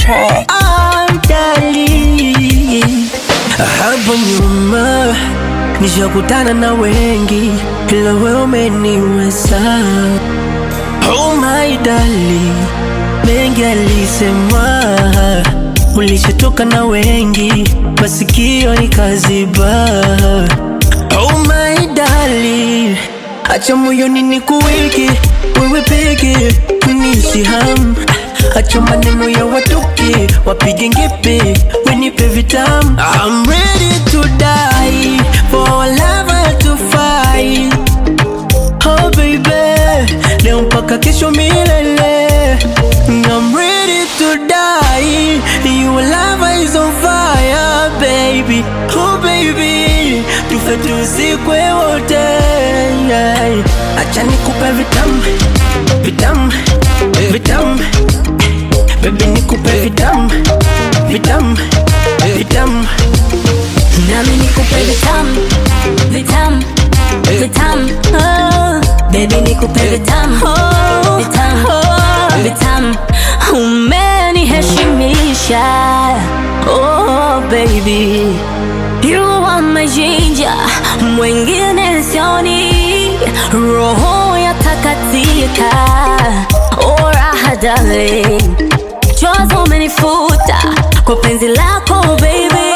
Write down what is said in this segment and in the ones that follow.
track. Dali, hapo nyuma nishakutana na wengi, ila wewe umeniweza. Oh my darling, mengi alisema, ulishatoka na wengi, masikio nikaziba. Oh my darling, acha moyoni nikuweke, wewe peke nisiham. Acha maneno ya watoke, wapige ngepe, wenipe vitamu. I'm ready to die, for our love to fight. Oh baby, leo mpaka kesho milele. I'm ready to die, your love is on fire baby. Oh baby, tufe tuzikwe wote. Acha nikupe vitamu, vitamu, vitamu. Baby nikupe vitamu, vitamu, vitamu. Nami nikupe vitamu, vitamu, vitamu. Oh, baby nikupe vitamu, vitamu, vitamu. Umeniheshimisha, oh baby, you are my ginger, mwingine sioni. Roho ya takatika, oh raha darling, chozi umenifuta kwa penzi lako baby.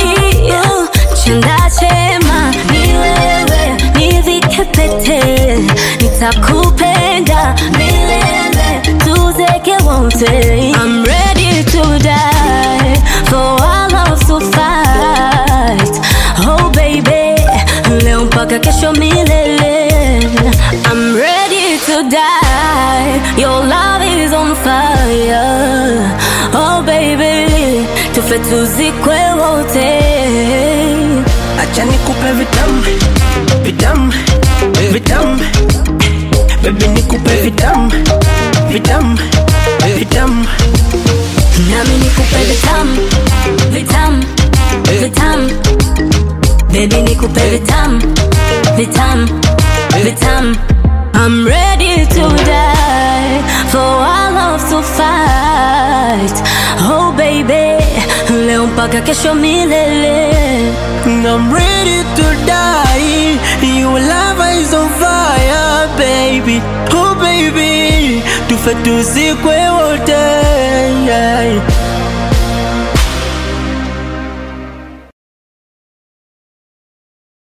Chanda chema ni wewe, nivike pete, nitakupenda milele, tuzeke wote. I'm ready to die, for our love to fight. Oh baby, leo mpaka kesho milele. I'm ready to die, your love is on fire. Oh baby, tufe tuzikwe wote. Acha nikupe vitamu, vitamu, vitamu. Baby nikupe vitamu, vitamu, vitamu. Nami nikupe vitamu, vitamu, vitamu. Baby nikupe vitamu, vitamu, vitamu. I'm ready to die, for our love to fight. Oh baby, leo mpaka kesho milele. I'm ready to die, your love is on fire baby. Oh baby, tufe tuzikwe wote.